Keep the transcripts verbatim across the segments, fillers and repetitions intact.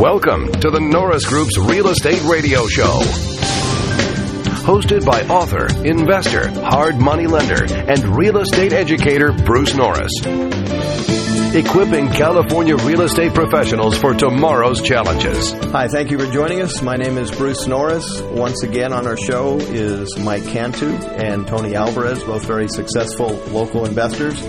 Welcome to the Norris Group's Real Estate Radio Show. Hosted by author, investor, hard money lender, and real estate educator Bruce Norris. Equipping California real estate professionals for tomorrow's challenges. Hi, thank you for joining us. My name is Bruce Norris. Once again on our show is Mike Cantu and Tony Alvarez, both very successful local investors.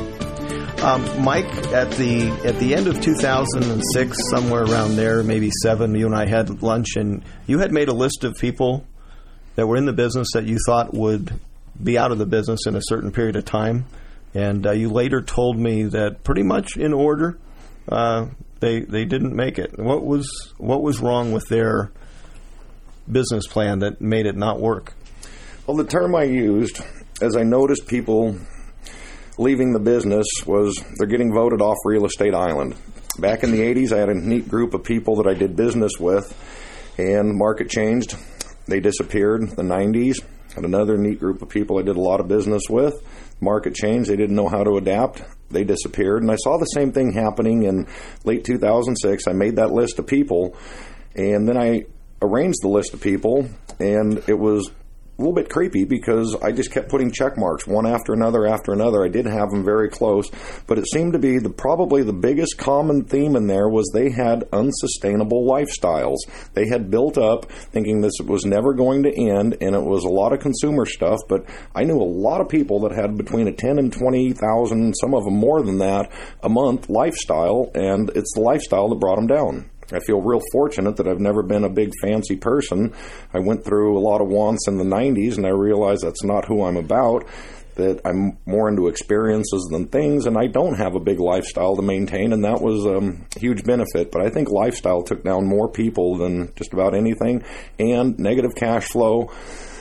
Um, Mike, at the at the end of two thousand six, somewhere around there, maybe seven, you and I had lunch, and you had made a list of people that were in the business that you thought would be out of the business in a certain period of time. And uh, you later told me that pretty much in order, uh, they they didn't make it. What was what was wrong with their business plan that made it not work? Well, the term I used, as I noticed people leaving the business, was they're getting voted off Real Estate Island. Back in the eighties, I had a neat group of people that I did business with, and the market changed. They disappeared. The nineties, had another neat group of people I did a lot of business with. Market changed. They didn't know how to adapt. They disappeared. And I saw the same thing happening in late two thousand six. I made that list of people, and then I arranged the list of people, and it was a little bit creepy because I just kept putting check marks one after another after another. I did have them very close, but it seemed to be the probably the biggest common theme in there was they had unsustainable lifestyles. They had built up thinking this was never going to end, and it was a lot of consumer stuff, but I knew a lot of people that had between a ten and twenty thousand, some of them more than that, a month lifestyle, and it's the lifestyle that brought them down. I feel real fortunate that I've never been a big fancy person. I went through a lot of wants in the nineties, and I realized that's not who I'm about, that I'm more into experiences than things, and I don't have a big lifestyle to maintain, and that was um, a huge benefit. But I think lifestyle took down more people than just about anything, and negative cash flow,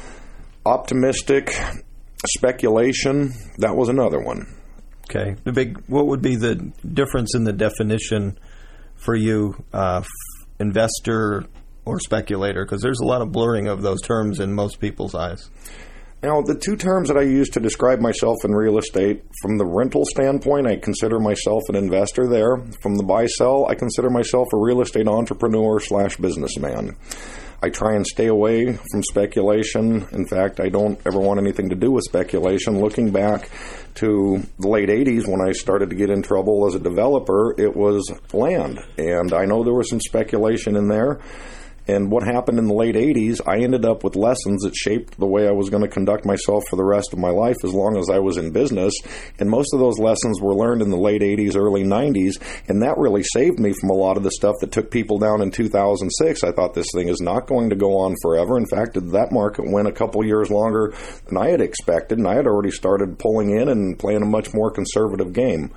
optimistic speculation, that was another one. Okay. The big. What would be the difference in the definition for you, uh, f- investor or speculator? Because there's a lot of blurring of those terms in most people's eyes. Now, the two terms that I use to describe myself in real estate, from the rental standpoint, I consider myself an investor there. From the buy-sell, I consider myself a real estate entrepreneur slash businessman. I try and stay away from speculation. In fact, I don't ever want anything to do with speculation. Looking back to the late eighties when I started to get in trouble as a developer, it was land. And I know there was some speculation in there. And what happened in the late eighties, I ended up with lessons that shaped the way I was going to conduct myself for the rest of my life as long as I was in business. And most of those lessons were learned in the late eighties, early nineties, and that really saved me from a lot of the stuff that took people down in two thousand six. I thought this thing is not going to go on forever. In fact, that market went a couple years longer than I had expected, and I had already started pulling in and playing a much more conservative game.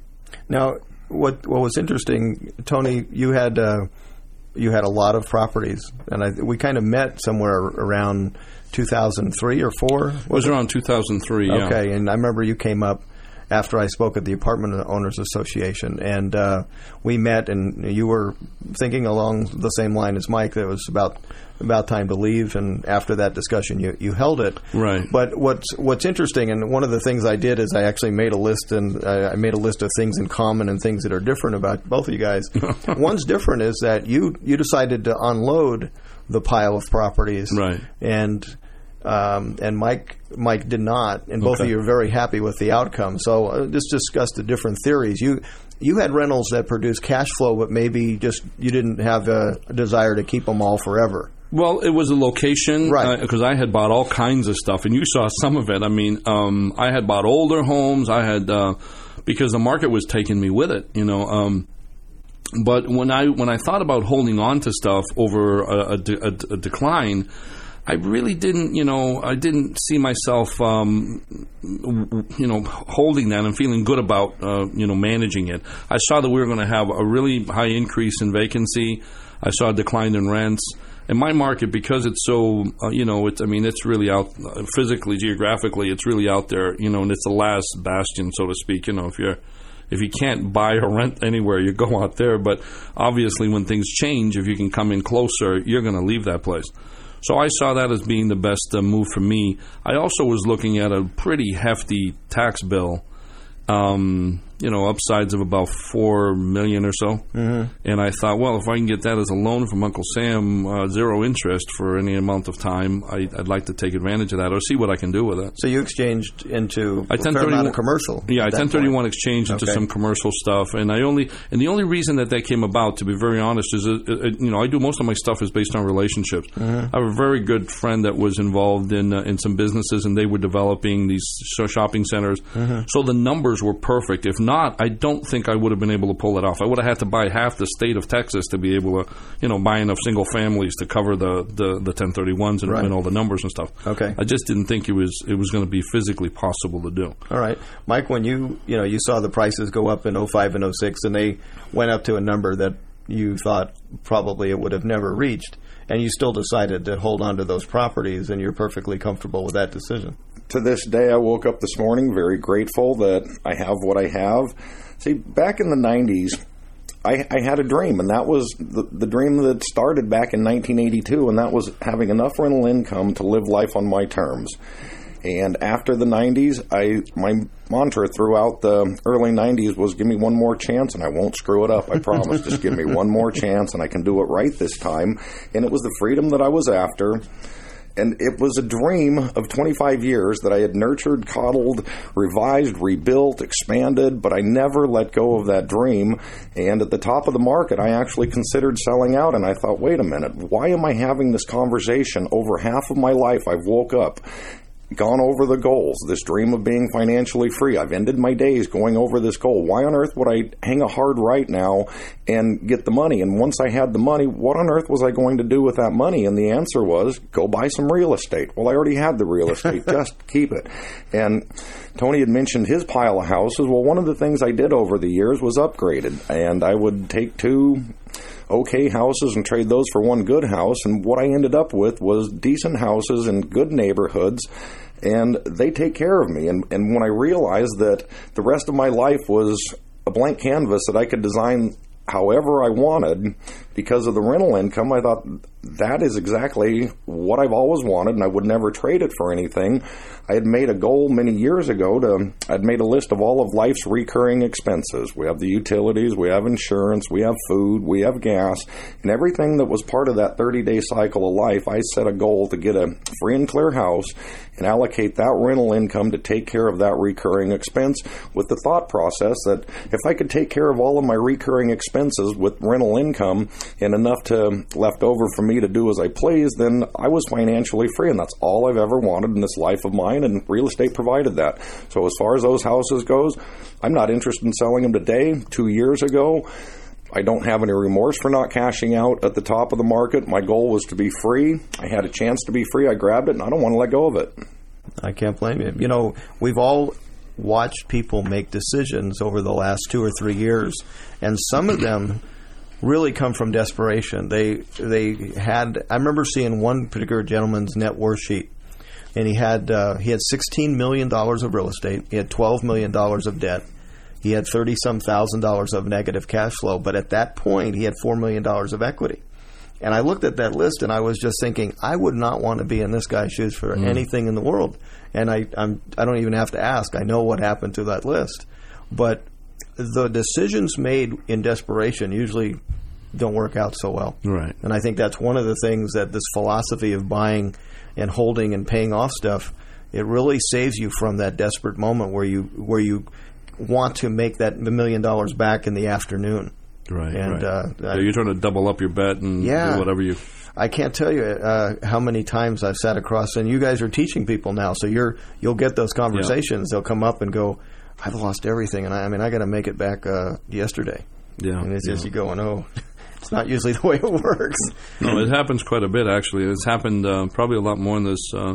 Now, what what was interesting, Tony, you had... Uh You had a lot of properties, and I, we kind of met somewhere around two thousand three or four. It was around two thousand three, yeah. Okay, and I remember you came up after I spoke at the Apartment Owners Association, and uh, we met, and you were thinking along the same line as Mike that it was about about time to leave, and after that discussion, you, you held it. Right. But what's what's interesting, and one of the things I did is I actually made a list, and I made a list of things in common and things that are different about both of you guys. One's different is that you you decided to unload the pile of properties, right? And um, and Mike Mike did not, and both okay. of you are very happy with the outcome. So uh, just discuss the different theories. You. You had rentals that produced cash flow, but maybe just you didn't have a desire to keep them all forever. Well, it was a location, right? Because uh, I had bought all kinds of stuff, and you saw some of it. I mean, um, I had bought older homes. I had uh, because the market was taking me with it, you know. Um, but when I when I thought about holding on to stuff over a, a, de- a, a decline, I really didn't, you know, I didn't see myself, um, you know, holding that and feeling good about, uh, you know, managing it. I saw that we were going to have a really high increase in vacancy. I saw a decline in rents. And my market, because it's so, uh, you know, it's, I mean, it's really out uh, physically, geographically, it's really out there, you know, and it's the last bastion, so to speak. You know, if you're, if you can't buy or rent anywhere, you go out there. But obviously, when things change, if you can come in closer, you're going to leave that place. So I saw that as being the best uh, move for me. I also was looking at a pretty hefty tax bill um, you know, upsides of about four million or so. Mm-hmm. And I thought, well, if I can get that as a loan from Uncle Sam, uh, zero interest for any amount of time, I, I'd like to take advantage of that or see what I can do with it. So you exchanged into I a fair amount of commercial. Yeah, I ten thirty-one exchanged into okay. some commercial stuff, and I only and the only reason that that came about, to be very honest, is it, it, you know I do most of my stuff is based on relationships. Mm-hmm. I have a very good friend that was involved in uh, in some businesses, and they were developing these shopping centers. Mm-hmm. So the numbers were perfect. If not, I don't think I would have been able to pull it off. I would have had to buy half the state of Texas to be able to, you know, buy enough single families to cover the, the, the ten thirty-ones and, right. and all the numbers and stuff. Okay. I just didn't think it was it was going to be physically possible to do. All right. Mike, when you, you know, you saw the prices go up in oh five and oh six, and they went up to a number that you thought probably it would have never reached, and you still decided to hold on to those properties, and you're perfectly comfortable with that decision. To this day, I woke up this morning very grateful that I have what I have. See, back in the nineties, I, I had a dream, and that was the, the dream that started back in nineteen eighty-two, and that was having enough rental income to live life on my terms. And after the nineties, I my mantra throughout the early nineties was, give me one more chance and I won't screw it up. I promise. Just give me one more chance and I can do it right this time. And it was the freedom that I was after. And it was a dream of twenty-five years that I had nurtured, coddled, revised, rebuilt, expanded, but I never let go of that dream. And at the top of the market, I actually considered selling out, and I thought, wait a minute, why am I having this conversation? Over half of my life, I've woke up, gone over the goals, this dream of being financially free. I've ended my days going over this goal. Why on earth would I hang a hard right now and get the money? And once I had the money, what on earth was I going to do with that money? And the answer was, go buy some real estate. Well, I already had the real estate. Just keep it. And Tony had mentioned his pile of houses. Well, one of the things I did over the years was upgraded. And I would take two okay houses and trade those for one good house, and what I ended up with was decent houses in good neighborhoods, and they take care of me. And, and when I realized that the rest of my life was a blank canvas that I could design however I wanted because of the rental income, I thought that is exactly what I've always wanted, and I would never trade it for anything. I had made a goal many years ago to, I'd made a list of all of life's recurring expenses. We have the utilities, we have insurance, we have food, we have gas, and everything that was part of that thirty-day cycle of life, I set a goal to get a free and clear house and allocate that rental income to take care of that recurring expense, with the thought process that if I could take care of all of my recurring expenses with rental income and enough to left over for me to do as I please, then I was financially free, and that's all I've ever wanted in this life of mine, and real estate provided that. So as far as those houses goes, I'm not interested in selling them today. Two years ago, I don't have any remorse for not cashing out at the top of the market. My goal was to be free. I had a chance to be free. I grabbed it, and I don't want to let go of it. I can't blame you. You know, we've all watched people make decisions over the last two or three years, and some of them really come from desperation. They they had. I remember seeing one particular gentleman's net worth sheet, and he had uh, he had sixteen million dollars of real estate. He had twelve million dollars of debt. He had thirty some thousand dollars of negative cash flow. But at that point, he had four million dollars of equity. And I looked at that list, and I was just thinking, I would not want to be in this guy's shoes for mm. anything in the world. And I I'm, I don't even have to ask. I know what happened to that list. But the decisions made in desperation usually don't work out so well. Right. And I think that's one of the things that this philosophy of buying and holding and paying off stuff, it really saves you from that desperate moment where you where you want to make that million dollars back in the afternoon. Right. And right. Uh, yeah, you're trying to double up your bet and yeah, do whatever you. I can't tell you uh, how many times I've sat across, and you guys are teaching people now, so you're you'll get those conversations. Yeah. They'll come up and go, "I've lost everything, and I, I mean, I got to make it back uh, yesterday." Yeah. And it's yeah. just you going, "Oh." It's not usually the way it works. No, it happens quite a bit, actually. It's happened uh, probably a lot more in this, uh,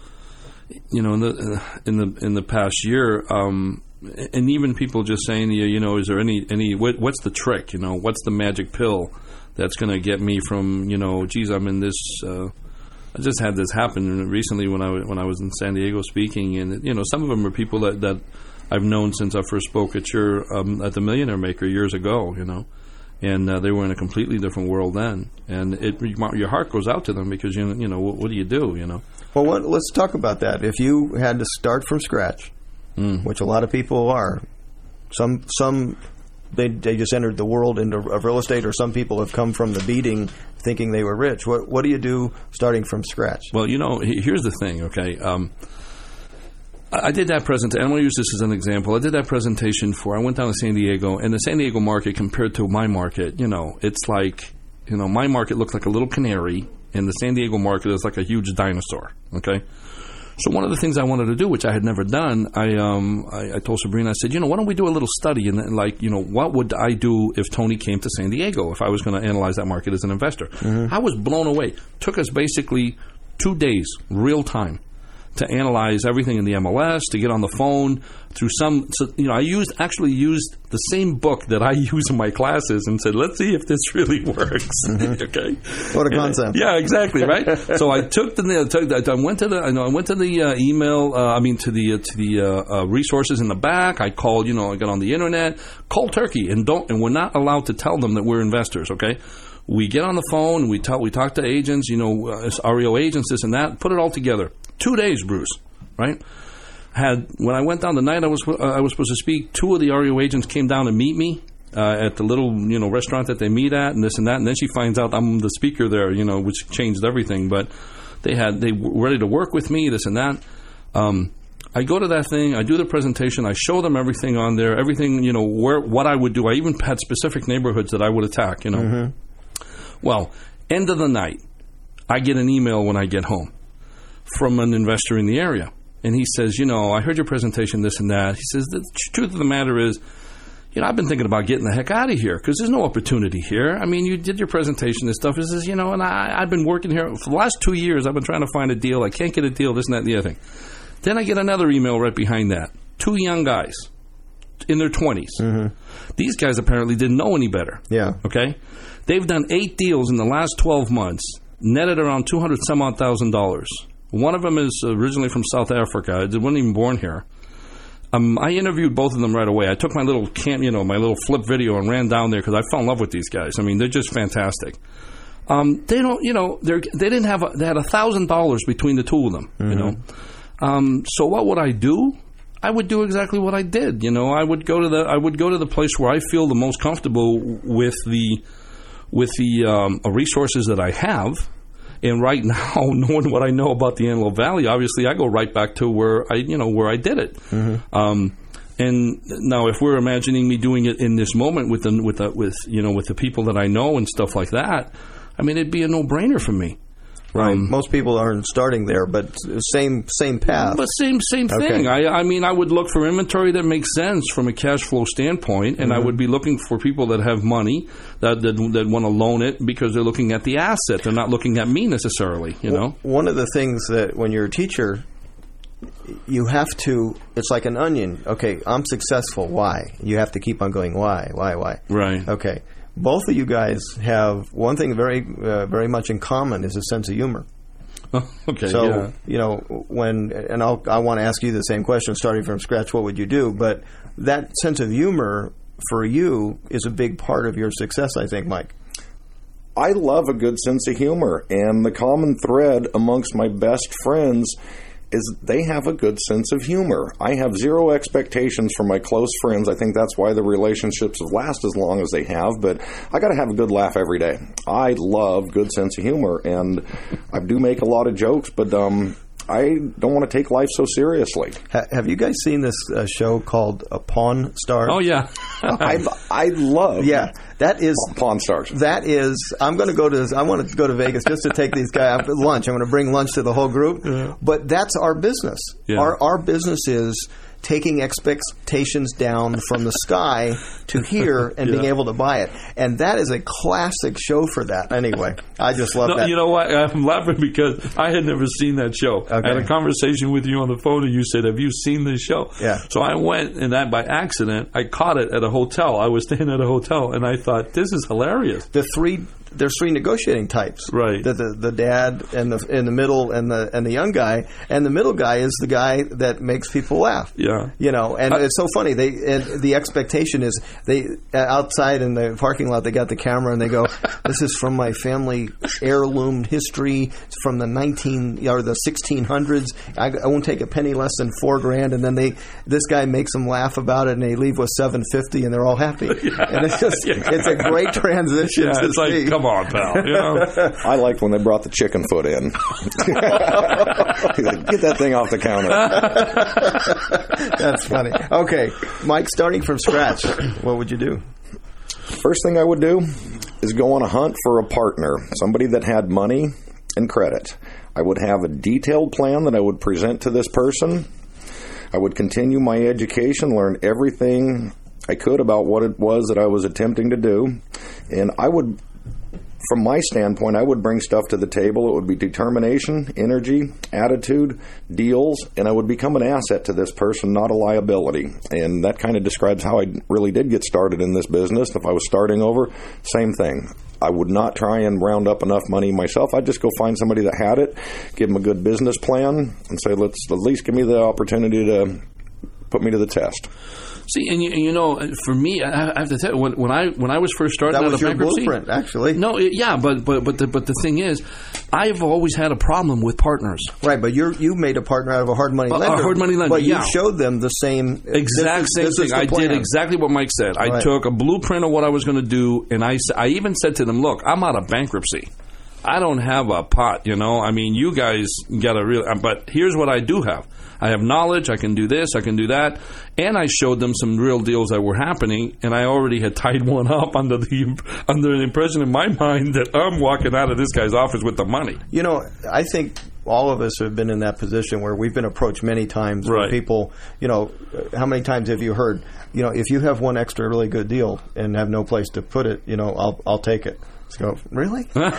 you know, in the in the in the past year. Um, and even people just saying to you, you know, is there any any what, what's the trick? You know, what's the magic pill that's going to get me from, you know, geez, I'm in this. Uh, I just had this happen recently when I w- when I was in San Diego speaking, and you know, some of them are people that, that I've known since I first spoke at your um, at the Millionaire Maker years ago. You know. And uh, they were in a completely different world then, and it, your heart goes out to them because you you know what, what do you do you know? Well, what, let's talk about that. If you had to start from scratch, mm. which a lot of people are, Some some they they just entered the world into of real estate, or some people have come from the beating thinking they were rich. What what do you do starting from scratch? Well, you know, here's the thing. Okay. Um, I did that presentation. I'm going to use this as an example. I did that presentation for, I went down to San Diego, and the San Diego market compared to my market, you know, it's like, you know, my market looked like a little canary, and the San Diego market is like a huge dinosaur, okay? So one of the things I wanted to do, which I had never done, I um I, I told Sabrina, I said, you know, why don't we do a little study, and, and like, you know, what would I do if Tony came to San Diego, if I was going to analyze that market as an investor? Mm-hmm. I was blown away. Took us basically two days, real time, to analyze everything in the M L S, to get on the phone through some, so, you know, I used actually used the same book that I use in my classes and said, let's see if this really works. Mm-hmm. Okay, what a concept. And, yeah, exactly, right. So I took the, took, I went to the, I know, I went to the uh, email, uh, I mean to the uh, to the uh, uh, resources in the back. I called, you know, I got on the internet, cold turkey, and don't, and we're not allowed to tell them that we're investors. Okay. We get on the phone, we tell, we talk to agents, you know, uh, R E O agents, this and that, put it all together. Two days, Bruce, right? Had when I went down the night I was uh, I was supposed to speak, two of the R E O agents came down to meet me uh, at the little, you know, restaurant that they meet at, and this and that. And then she finds out I'm the speaker there, you know, which changed everything. But they had they were ready to work with me, this and that. Um, I go to that thing, I do the presentation, I show them everything on there, everything, you know, where what I would do. I even had specific neighborhoods that I would attack, you know. Mm-hmm. Well, end of the night, I get an email when I get home from an investor in the area. And he says, you know, I heard your presentation, this and that. He says, the truth of the matter is, you know, I've been thinking about getting the heck out of here because there's no opportunity here. I mean, you did your presentation and stuff. He says, you know, and I, I've been working here for the last two years. I've been trying to find a deal. I can't get a deal, this and that and the other thing. Then I get another email right behind that. Two young guys in their twenties. Mm-hmm. These guys apparently didn't know any better. Yeah. Okay? They've done eight deals in the last twelve months, netted around two hundred some odd thousand dollars. One of them is originally from South Africa. They weren't even born here. Um, I interviewed both of them right away. I took my little cam, you know, my little flip video and ran down there because I fell in love with these guys. I mean, they're just fantastic. Um, they don't, you know, they they didn't have, a, they had a thousand dollars between the two of them. Mm-hmm. You know, um, so what would I do? I would do exactly what I did. You know, I would go to the, I would go to the place where I feel the most comfortable with the, with the um, resources that I have. And right now, knowing what I know about the Antelope Valley, obviously I go right back to where I, you know, where I did it. Mm-hmm. Um, and now, if we're imagining me doing it in this moment with the, with the, with you know with the people that I know and stuff like that, I mean, it'd be a no-brainer for me. Right. Um, Most people aren't starting there, but same same path. But same same thing. Okay. I, I mean, I would look for inventory that makes sense from a cash flow standpoint, and mm-hmm. I would be looking for people that have money that that, that want to loan it because they're looking at the asset. They're not looking at me necessarily. You know. One of the things that when you're a teacher, you have to. It's like an onion. Okay, I'm successful. Why? You have to keep on going. Why? Why? Why? Right. Okay. Both of you guys have one thing very, uh, very much in common is a sense of humor. Oh, okay. So yeah. you know when, and I'll, I want to ask you the same question, starting from scratch. What would you do? But that sense of humor for you is a big part of your success, I think, Mike. I love a good sense of humor, and the common thread amongst my best friends is they have a good sense of humor. I have zero expectations for my close friends. I think that's why the relationships have lasted as long as they have, but I got to have a good laugh every day. I love good sense of humor, and I do make a lot of jokes, but um, I don't want to take life so seriously. Ha- have you guys seen this uh, show called uh, Pawn Stars? Oh, yeah. I, I love Yeah, that is... Pawn Stars. That is... I'm going to go to... I want to go to Vegas just to take these guys out for lunch. I'm going to bring lunch to the whole group. Yeah. But that's our business. Yeah. Our Our business is taking expectations down from the sky to here and yeah. being able to buy it. And that is a classic show for that. Anyway, I just love no, that. You know what? I'm laughing because I had never seen that show. Okay. I had a conversation with you on the phone and you said, have you seen this show? Yeah. So I went, and that by accident, I caught it at a hotel. I was staying at a hotel and I thought, this is hilarious. The three there's three negotiating types. Right. The, the the dad and the in the middle and the and the young guy, and the middle guy is the guy that makes people laugh. Yeah. You know, and I, it's so funny. They and the expectation is they outside in the parking lot they got the camera and they go, "This is from my family heirloom history. It's from the nineteen or the sixteen hundreds. I, I won't take a penny less than four grand." And then they this guy makes them laugh about it, and they leave with seven fifty, and they're all happy. Yeah. And it's just yeah. it's a great transition. Yeah, to it's see. like, come on, pal. You know? I liked when they brought the chicken foot in. Like, get that thing off the counter. That's funny. Okay, Mike, starting from scratch, what would you do? First thing I would do is go on a hunt for a partner, somebody that had money and credit. I would have a detailed plan that I would present to this person. I would continue my education, learn everything I could about what it was that I was attempting to do. And I would, from my standpoint, I would bring stuff to the table. It would be determination, energy, attitude, deals, and I would become an asset to this person, not a liability. And that kind of describes how I really did get started in this business. If I was starting over, same thing. I would not try and round up enough money myself. I'd just go find somebody that had it, give them a good business plan, and say, let's at least give me the opportunity to put me to the test. See, and you, and you know, for me, I have to tell you, when, when I when I was first starting that out was of your bankruptcy, blueprint, actually. No, it, yeah, but but but the, but the thing is, I've always had a problem with partners. Right, but you you made a partner out of a hard money lender. A hard money lender, but yeah. you showed them the same exact this is, same this thing. I plan. did exactly what Mike said. I right. took a blueprint of what I was going to do, and I I even said to them, "Look, I'm out of bankruptcy. I don't have a pot. You know, I mean, you guys got a real. But here's what I do have." I have knowledge, I can do this, I can do that, and I showed them some real deals that were happening, and I already had tied one up under the under an impression in my mind that I'm walking out of this guy's office with the money. You know, I think all of us have been in that position where we've been approached many times right. where people, you know, how many times have you heard, you know, if you have one extra really good deal and have no place to put it, you know, I'll I'll take it. So, really? Well,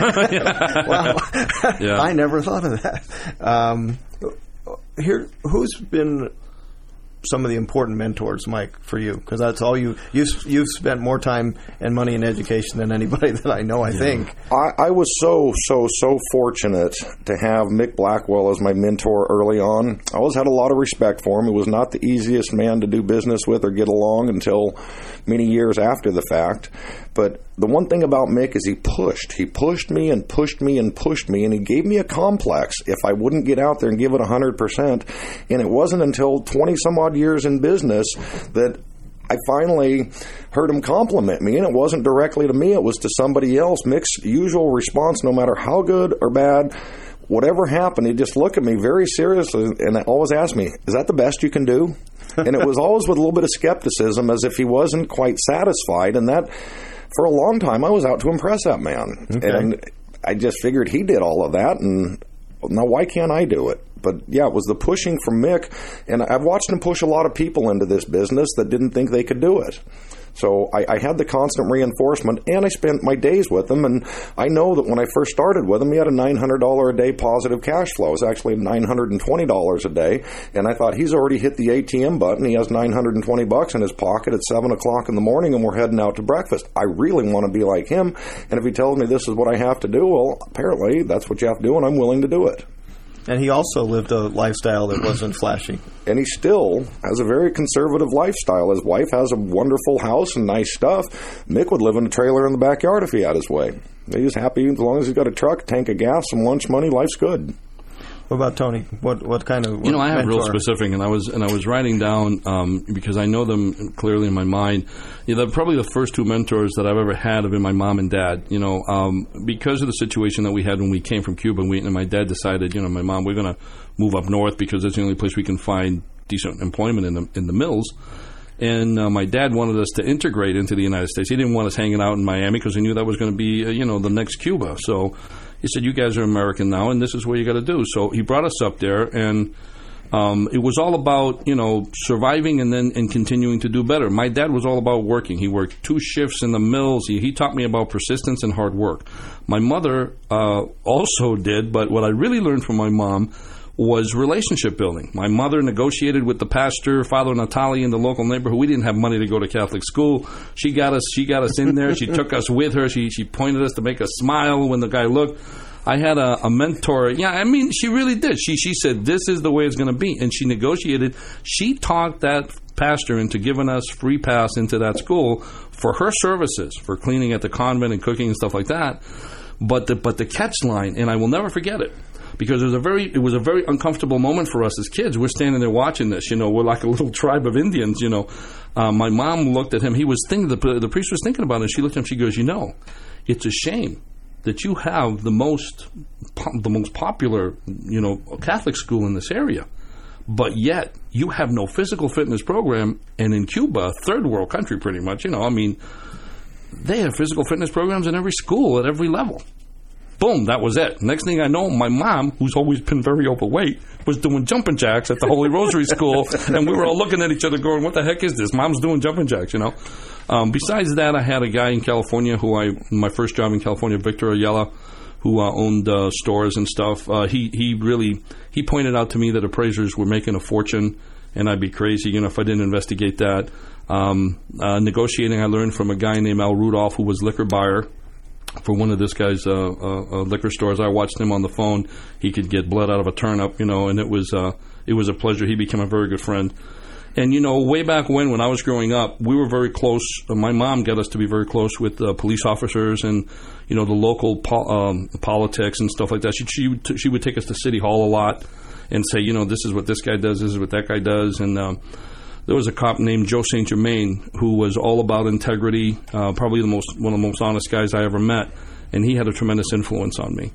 yeah. I never thought of that. Um, Here, who's been some of the important mentors, Mike, for you? Because that's all you you you've spent more time and money in education than anybody that I know. I yeah. think I, I was so so so fortunate to have Mick Blackwell as my mentor early on. I always had a lot of respect for him. He was not the easiest man to do business with or get along until many years after the fact. But the one thing about Mick is he pushed. He pushed me and pushed me and pushed me, and he gave me a complex if I wouldn't get out there and give it one hundred percent. And it wasn't until twenty-some-odd years in business that I finally heard him compliment me, and it wasn't directly to me. It was to somebody else. Mick's usual response, no matter how good or bad, whatever happened, he'd just look at me very seriously and always ask me, is that the best you can do? And it was always with a little bit of skepticism, as if he wasn't quite satisfied, and that... For a long time, I was out to impress that man. Okay. And I just figured he did all of that, and now why can't I do it? But, yeah, it was the pushing from Mick, and I've watched him push a lot of people into this business that didn't think they could do it. So I, I had the constant reinforcement, and I spent my days with him, and I know that when I first started with him, he had a nine hundred dollars a day positive cash flow. It was actually nine hundred twenty dollars a day, and I thought, he's already hit the A T M button. He has nine hundred twenty bucks in his pocket at seven o'clock in the morning, and we're heading out to breakfast. I really want to be like him, and if he tells me this is what I have to do, well, apparently that's what you have to do, and I'm willing to do it. And he also lived a lifestyle that wasn't flashy. And he still has a very conservative lifestyle. His wife has a wonderful house and nice stuff. Mick would live in a trailer in the backyard if he had his way. He's happy as long as he's got a truck, a tank of gas, some lunch money, life's good. What about Tony? What what kind of you know? I have mentor? real specific, and I was and I was writing down um, because I know them clearly in my mind. You know, probably the first two mentors that I've ever had have been my mom and dad. You know, um, because of the situation that we had when we came from Cuba, and, we, and my dad decided, you know, my mom, we're going to move up north because that's the only place we can find decent employment in the in the mills. And uh, my dad wanted us to integrate into the United States. He didn't want us hanging out in Miami because he knew that was going to be, uh, you know, the next Cuba. So he said, you guys are American now, and this is what you got to do. So he brought us up there, and um, it was all about, you know, surviving and then and continuing to do better. My dad was all about working. He worked two shifts in the mills. He, he taught me about persistence and hard work. My mother uh, also did, but what I really learned from my mom was relationship building. My mother negotiated with the pastor, Father Natali, in the local neighborhood. We didn't have money to go to Catholic school. She got us. She got us in there. She took us with her. She she pointed us to make us smile when the guy looked. I had a, a mentor. Yeah, I mean, she really did. She she said, this is the way it's going to be. And she negotiated. She talked that pastor into giving us free pass into that school for her services, for cleaning at the convent and cooking and stuff like that. But the, but the catch line, and I will never forget it, because it was a very it was a very uncomfortable moment for us as kids. We're standing there watching this. You know, we're like a little tribe of Indians. You know, uh, my mom looked at him. He was thinking. The, the priest was thinking about it. She looked at him. She goes, "You know, it's a shame that you have the most the most popular, you know, Catholic school in this area, but yet you have no physical fitness program. And in Cuba, third world country, pretty much. You know, I mean, they have physical fitness programs in every school at every level." Boom, that was it. Next thing I know, my mom, who's always been very overweight, was doing jumping jacks at the Holy Rosary School, and we were all looking at each other going, what the heck is this? Mom's doing jumping jacks, you know. Um, besides that, I had a guy in California who I, my first job in California, Victor Ayala, who uh, owned uh, stores and stuff. Uh, he, he really, he pointed out to me that appraisers were making a fortune, and I'd be crazy, you know, if I didn't investigate that. Um, uh, negotiating, I learned from a guy named Al Rudolph, who was liquor buyer for one of this guy's uh, uh, uh, liquor stores. I watched him on the phone. He could get blood out of a turnip, you know, and it was uh, it was a pleasure. He became a very good friend. And, you know, way back when, when I was growing up, we were very close. Uh, my mom got us to be very close with uh, police officers and, you know, the local po- um, politics and stuff like that. She, she, t- she would take us to City Hall a lot and say, you know, this is what this guy does, this is what that guy does. And um, there was a cop named Joe Saint Germain who was all about integrity, uh, probably the most one of the most honest guys I ever met, and he had a tremendous influence on me.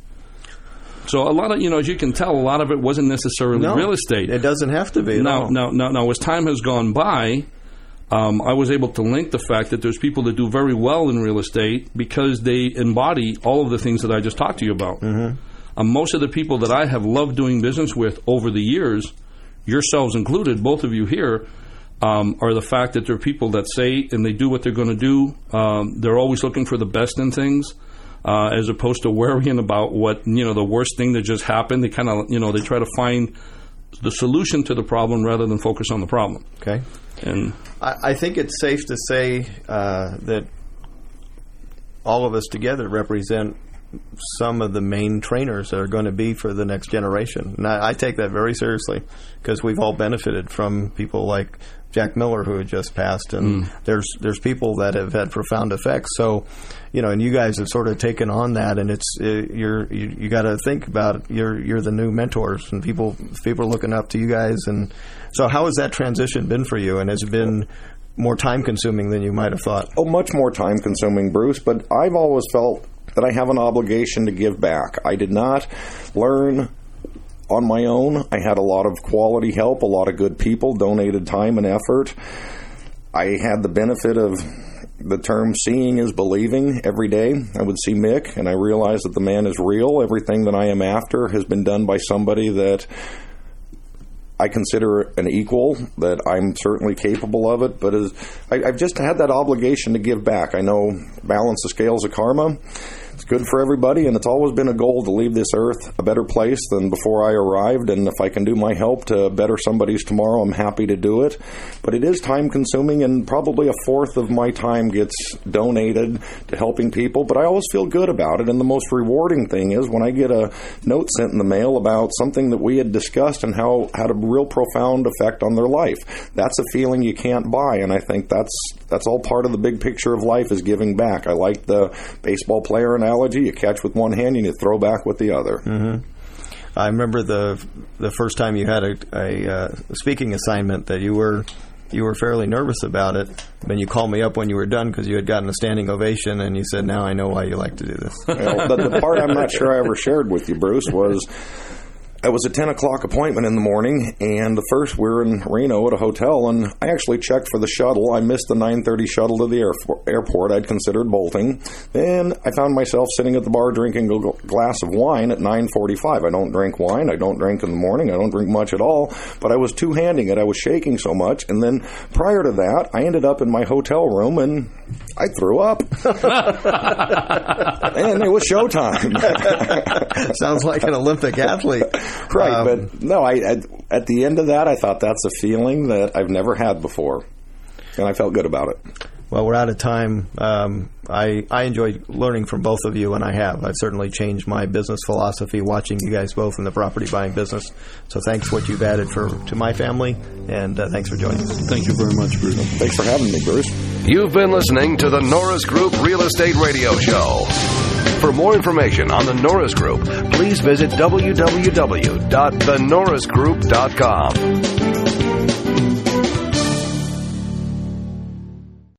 So a lot of, you know, as you can tell, a lot of it wasn't necessarily no, real estate. It doesn't have to be. Now, now, now, now, as time has gone by, um, I was able to link the fact that there's people that do very well in real estate because they embody all of the things that I just talked to you about. Mm-hmm. Um, most of the people that I have loved doing business with over the years, yourselves included, both of you here, Um, are the fact that they're people that say and they do what they're going to do. Um, they're always looking for the best in things, uh, as opposed to worrying about what, you know, the worst thing that just happened. They kind of, you know, they try to find the solution to the problem rather than focus on the problem. Okay. And I, I think it's safe to say uh, that all of us together represent some of the main trainers that are going to be for the next generation. And I, I take that very seriously because we've all benefited from people like Jack Miller, who had just passed, and mm. there's there's people that have had profound effects. So, you know, and you guys have sort of taken on that, and it's uh, you're you, you got to think about it. You're you're the new mentors, and people people are looking up to you guys. And so, how has that transition been for you? And has it been more time consuming than you might have thought? Oh, much more time consuming, Bruce. But I've always felt that I have an obligation to give back. I did not learn on my own. I had a lot of quality help, a lot of good people, donated time and effort. I had the benefit of the term seeing is believing every day. I would see Mick, and I realized that the man is real. Everything that I am after has been done by somebody that I consider an equal, that I'm certainly capable of it, but as I, I've just had that obligation to give back. I know balance the scales of karma. It's good for everybody, and it's always been a goal to leave this earth a better place than before I arrived, and if I can do my help to better somebody's tomorrow, I'm happy to do it. But it is time-consuming, and probably a fourth of my time gets donated to helping people, but I always feel good about it, and the most rewarding thing is when I get a note sent in the mail about something that we had discussed and how had a real profound effect on their life. That's a feeling you can't buy, and I think that's that's all part of the big picture of life is giving back. I like the baseball player analogy. You catch with one hand and you throw back with the other. Mm-hmm. I remember the the first time you had a, a uh, speaking assignment that you were you were fairly nervous about it. Then you called me up when you were done because you had gotten a standing ovation, and you said, now I know why you like to do this. Well, the, the part I'm not sure I ever shared with you, Bruce, was it was a ten o'clock appointment in the morning, and the first we were in Reno at a hotel, and I actually checked for the shuttle. I missed the nine thirty shuttle to the air, airport. I'd considered bolting. Then I found myself sitting at the bar drinking a glass of wine at nine forty-five. I don't drink wine. I don't drink in the morning. I don't drink much at all, but I was two-handing it. I was shaking so much, and then prior to that, I ended up in my hotel room, and I threw up. And it was showtime. Sounds like an Olympic athlete. Right, Um, but no, I, I at the end of that, I thought that's a feeling that I've never had before, and I felt good about it. Well, we're out of time. Um, I I enjoy learning from both of you, and I have. I've certainly changed my business philosophy watching you guys both in the property buying business. So thanks for what you've added for to my family, and uh, thanks for joining us. Thank you very much, Bruce. Thanks for having me, Bruce. You've been listening to the Norris Group Real Estate Radio Show. For more information on the Norris Group, please visit w w w dot the norris group dot com.